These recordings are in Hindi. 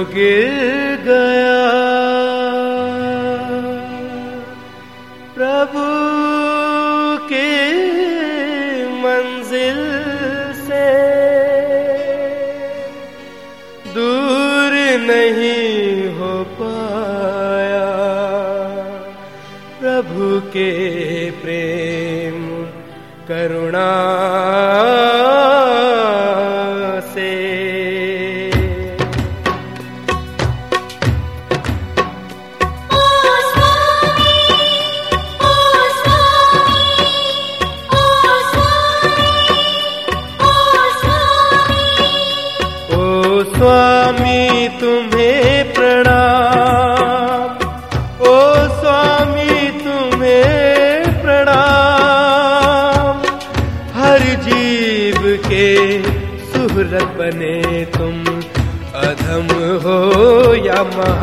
गिर गया प्रभु की मंजिल से दूर नहीं हो पाया, प्रभु के प्रेम करुणा से। स्वामी तुम्हें प्रणाम, ओ स्वामी तुम्हें प्रणाम। हर जीव के सुहृद बने तुम, अधम हो या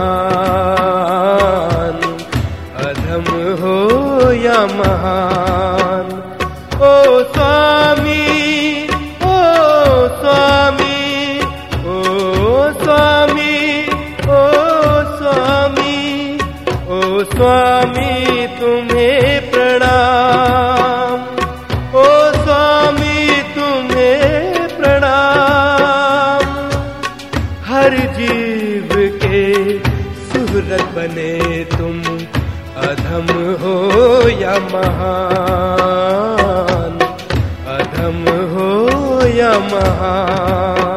महान, अधम हो या महान। ओ स्वामी, ओ स्वामी, स्वामी तुम्हें प्रणाम, ओ स्वामी तुम्हें प्रणाम। हर जीव के सुहृद बने तुम, अधम हो या महान, अधम हो या महान।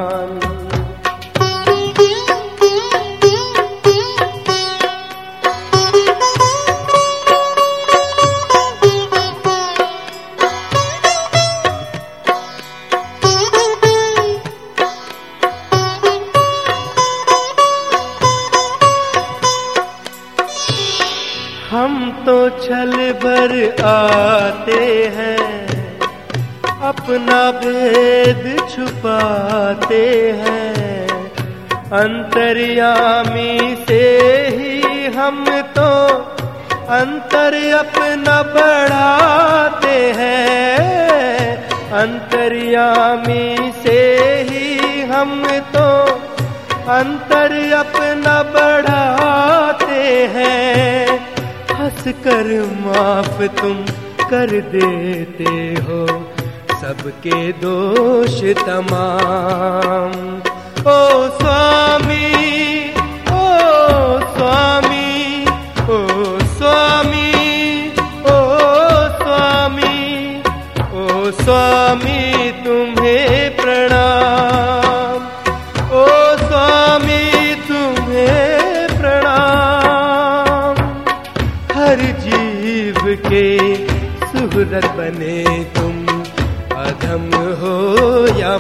हम तो छल भर आते हैं, अपना भेद छुपाते हैं। अंतर्यामी से ही हम तो अंतर अपना बढ़ाते हैं। अंतर्यामी से ही हम तो अंतर अपना बढ़ाते हैं। हंस कर माफ तुम कर देते हो सबके दोष तमाम। ओ स्वामी, ओ स्वामी, ओ स्वामी, ओ स्वामी, ओ स्वामी तुम्हें प्रणाम, ओ स्वामी तुम्हें प्रणाम। हर जीव के सुहृद बने तुम, अधम हो या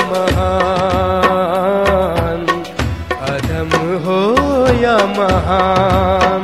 महान, अधम हो या महान।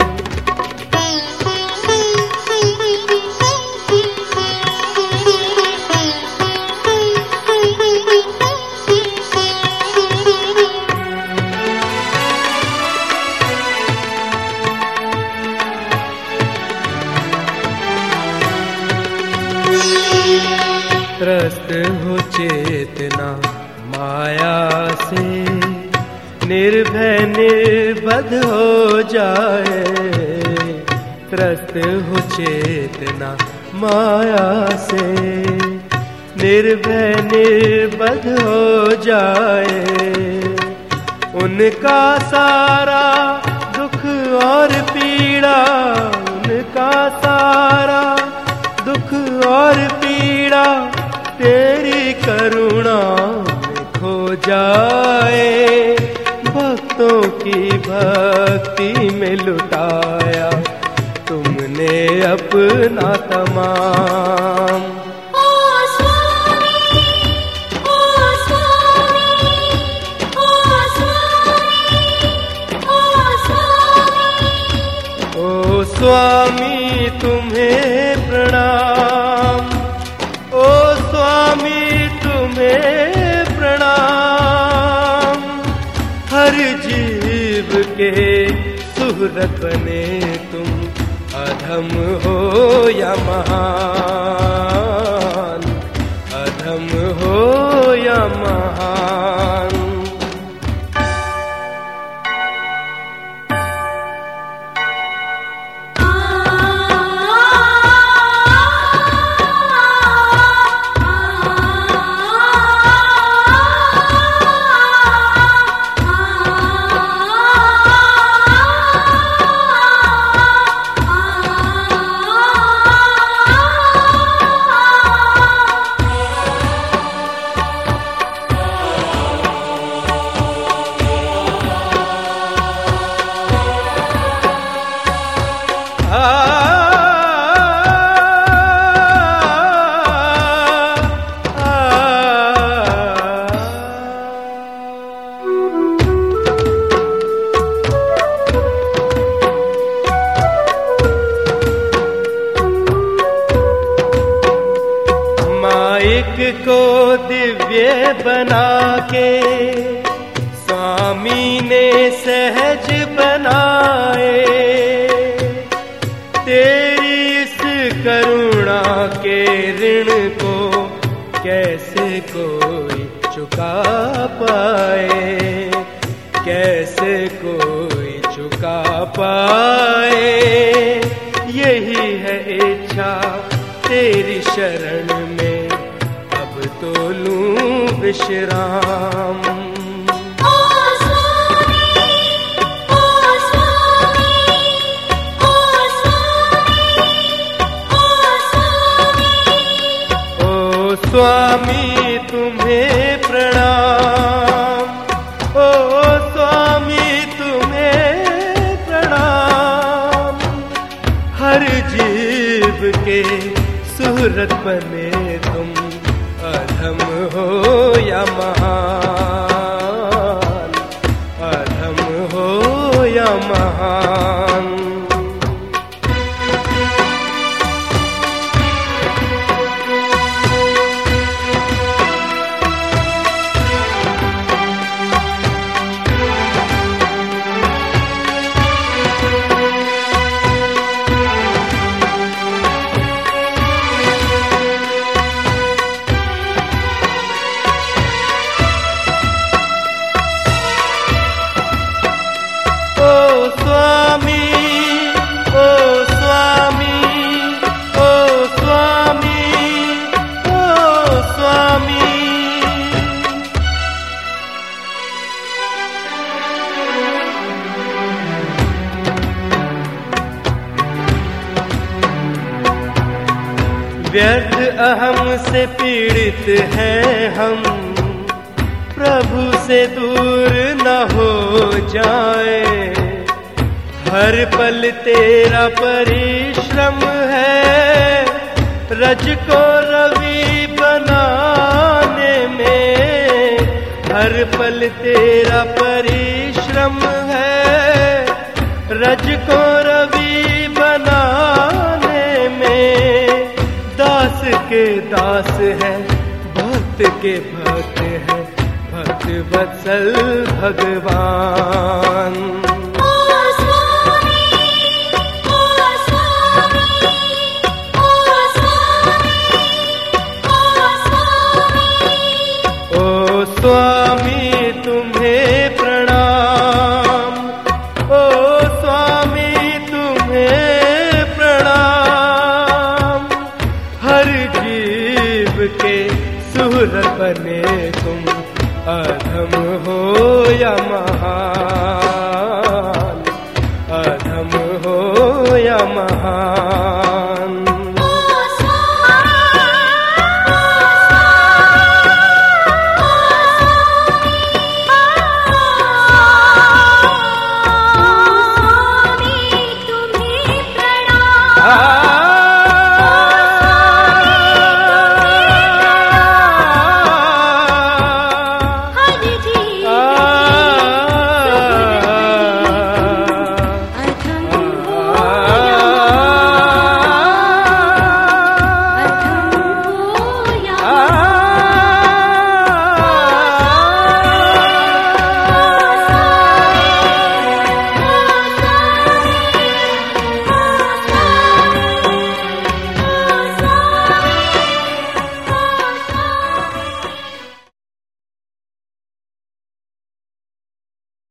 त्रस्त हो चेतना माया से, निर्भय निर्बध हो जाए। त्रस्त हो चेतना माया से, निर्भय निर्बध हो जाए। उनका सारा दुख और पीड़ा, उनका सारा दुख और पीड़ा तेरी करुणा में खो जाए। भक्तों की भक्ति में लुटाया तुमने अपना तमाम। ओ स्वामी, ओ स्वामी, ओ स्वामी, ओ स्वामी, ओ स्वामी तुम्हें प्रणाम, ओ स्वामी तुम्हें प्रणाम। हर जीव के सुहृद बने तुम, अधम हो या महान, अधम हो या महान। दिव्य बना के स्वामी ने सहज बनाए। तेरी इस करुणा के ऋण को कैसे कोई चुका पाए, कैसे कोई चुका पाए। यही है इच्छा तेरी शरण में, अब तो लूं विश्राम। स्वामी तुम्हें प्रणाम, ओ स्वामी तुम्हें प्रणाम। हर जीव के सूरत बने तुम, अधम हो या महान, अधम हो या महान। व्यर्थ अहम से पीड़ित हैं हम, प्रभु से दूर न हो जाए। हर पल तेरा परिश्रम है, रज को रवि बनाने में। हर पल तेरा परिश्रम है, रज को रवि बनाने में। दास के दास है, भक्त के भक्त है, भक्त वत्सल भगवान। ओ स्वामी तुम्हें प्रणाम, ओ स्वामी तुम्हें प्रणाम। हर जीव के सूरत बने तुम, अधम हो या महान, अधम हो या महान।